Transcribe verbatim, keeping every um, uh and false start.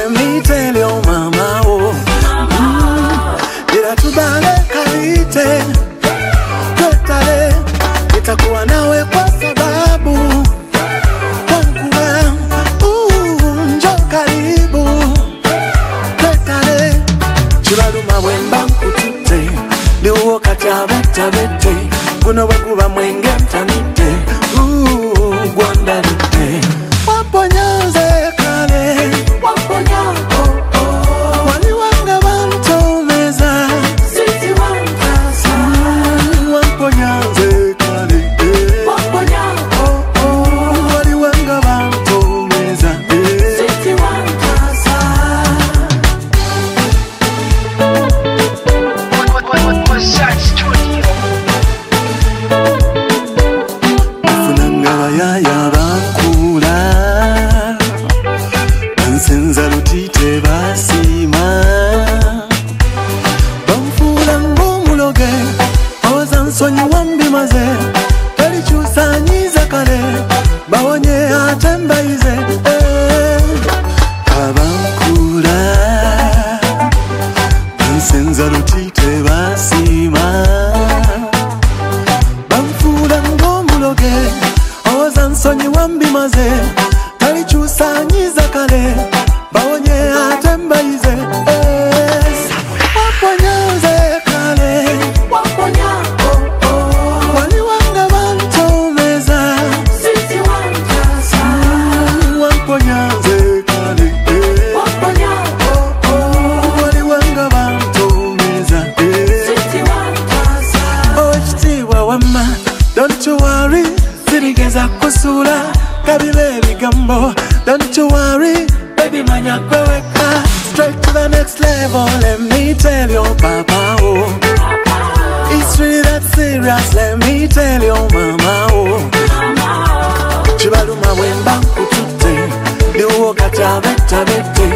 let me tell you, mama, oh. Bila tubale kalite, twetale, nitakuwa nawe kwa sababu wanguwa, uh, njo karibu, twetale, chibaluma wemba nkutute, liuwo kachabete bete, guno wakuba mwenge mtanite, uh, gwandalite, waponyaze kale, waponya, oh, oh, waliwanga banto meza, sisi wankasa, mm, waponyaze kale, eh, waponya, oh, oh, waliwanga banto meza, eh, sisi wankasa. What's that studio? Funanga bayaya bankula, bansenza lutite basima, bamfula ngumuloge, oza nsonyi wambimaze, telichusanyiza kale, bawonye atembaize, eh, abankula, bansenza lutite basima, bamfula ngumuloge, oza nsonyi wambimaze, telichusanyiza kale, bawonye atembaize, eh, waponyaze kale, waponya, oh, oh, waliwanga banto meza, sisi wankasa, mm, waponyaze kale, eh, waponya, oh, oh, waliwanga banto meza, eh, sisi wankasa. Oh, chitiwa wama, don't you worry, sirigeza kusula, kabibe bigambo, don't you worry, baby manya kweweka, straight to the next level, let me tell you, papa, oh, it's really that serious, let me tell you, mama, oh, chibaluma wemba nkutute, liuwo kachabete bete,